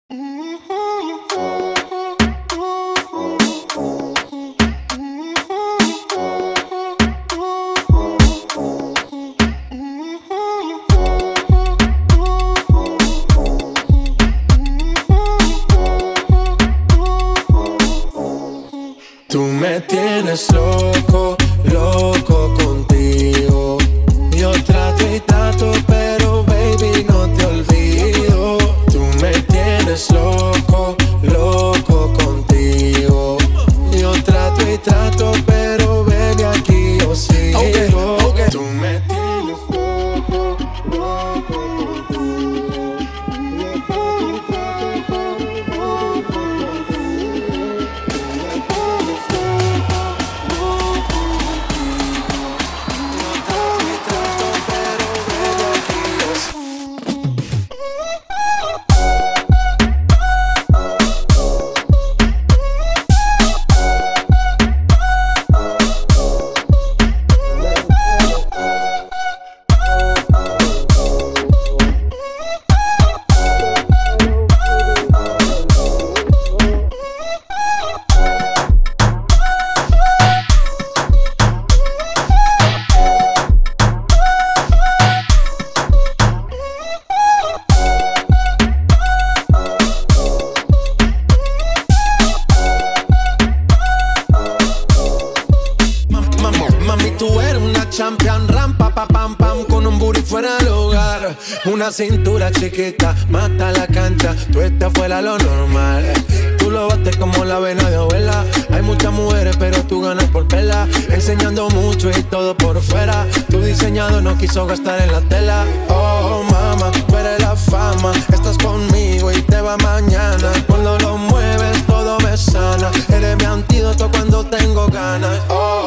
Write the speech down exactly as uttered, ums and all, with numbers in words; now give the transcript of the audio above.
Tú me tienes loco, loco contigo. Yo trato y trato, pero baby no te olvido. Tú me tienes loco, loco contigo. Yo trato y trato, pero baby aquí yo sigo. Okay, okay. Tú me tienes loco, loco contigo. Tú eres una champion, rampa, pa, pam, pam, con un booty fuera del hogar. Una cintura chiquita, mata la cancha, tú estás fuera lo normal. Tú lo bates como la vena de abuela. Hay muchas mujeres, pero tú ganas por pela. Enseñando mucho y todo por fuera. Tu diseñador no quiso gastar en la tela. Oh, mama, tú eres la fama. Estás conmigo y te va mañana. Cuando lo mueves, todo me sana. Eres mi antídoto cuando tengo ganas. Oh,